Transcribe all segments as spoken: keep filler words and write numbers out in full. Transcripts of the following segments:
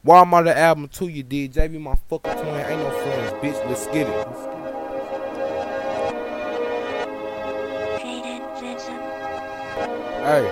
Walmart the album too, you did. J B my fucking twin, ain't no friends, bitch. Let's get it. Hey,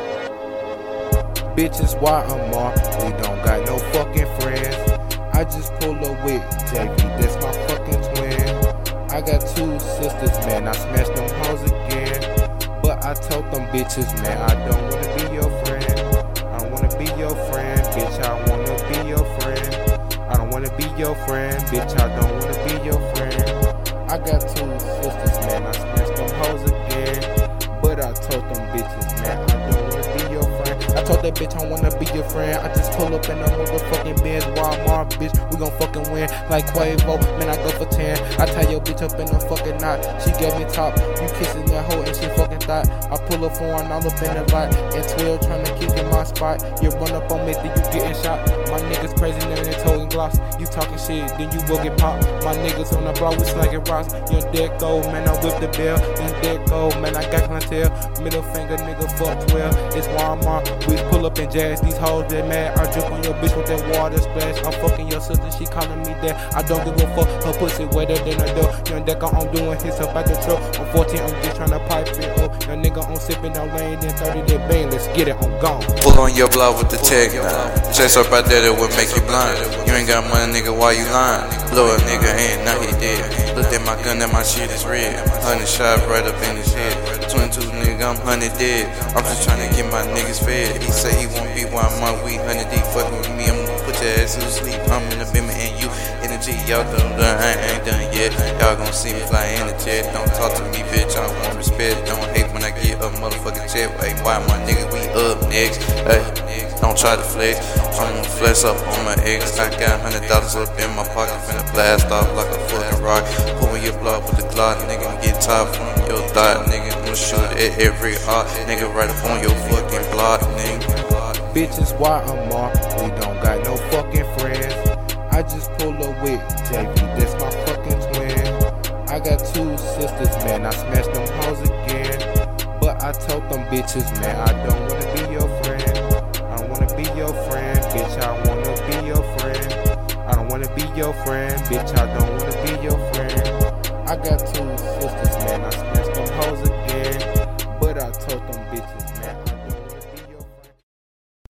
bitches, why I'm on? We don't got no fucking friends. I just pull up with J B, that's my fucking twin. I got two sisters, man. I smashed them hoes again. But I told them bitches, man, I don't wanna be your friend. I don't wanna be your friend, bitch. I wanna be your friend. I don't wanna be your friend, bitch. I don't wanna be your friend. I got two sisters, man. I smashed them hoes again. But I told them bitches, man, I don't wanna be your friend. I told that bitch I wanna be your friend. I just pull up in a motherfucking Benz, Walmart, bitch. We gon' fucking win like Quavo. Man, I go for ten. I tie your bitch up in a fucking knot. She gave me top. You kissing that hoe and she fucking thought. I pull up foreign all up in the lot. And twelve trying to kick in my spot. You run up on me, then you getting shot. My niggas crazy, then they toting gloss. You talking shit, then you will get popped. My niggas on the block, we slanging rocks. Young dead gold, man, I whip the bell. Young dead gold, man, I got clientele. Middle finger, nigga, fuck twelve. It's Walmart. We pull up and jazz. These hoes, they mad. I drip on your bitch with that water splash. I'm fucking your sister, she calling me that. I don't give a fuck. Her pussy wetter than a door. Young deck, I'm doing his up at the truck. I'm fourteen, I'm just trying to pipe it up. Young nigga, I'm sipping out lane, then thirty that bang. Let's get it, I'm gone. Pull on your block with the tech now. Chase up out there that would make you blind. You ain't got money, nigga, why you lying? Blow a nigga hand, now he dead. Look at my gun, and my shit is red. Hundred shot right up in his head. twenty-two nigga, I'm hundred dead. I'm just trying to get my niggas fed. He say he won't be one my weed, hundred deep fucking with me. I'm gonna put your ass to sleep. I'm in the beam and you in the G. Y'all done done, I ain't done yet. Y'all gon' see me fly in the jet. Don't talk to me, bitch. I don't want respect. Don't hate when I get a motherfucking check. Hey, why my nigga, we up next? Hey, don't try to flex. I'm gonna flex up on my ex. I got hundred dollars up in my pocket, finna blast off like a fucking rock. Pull your block with the Glock, nigga, and get top from your thought, nigga. I'ma shoot at every heart, nigga, right up on your fucking block, nigga. Bitches, why I'm on? We don't got no fucking friends. I just pull up with J B, that's my fucking twin. I got two sisters, man. I smashed them hoes again. But I told them bitches, man, I don't wanna be your friend. I don't wanna be your friend, bitch. I wanna be your friend. I don't wanna be your friend, bitch. I don't wanna be your friend. I got two sisters, man. I smashed them hoes again. But I told them bitches.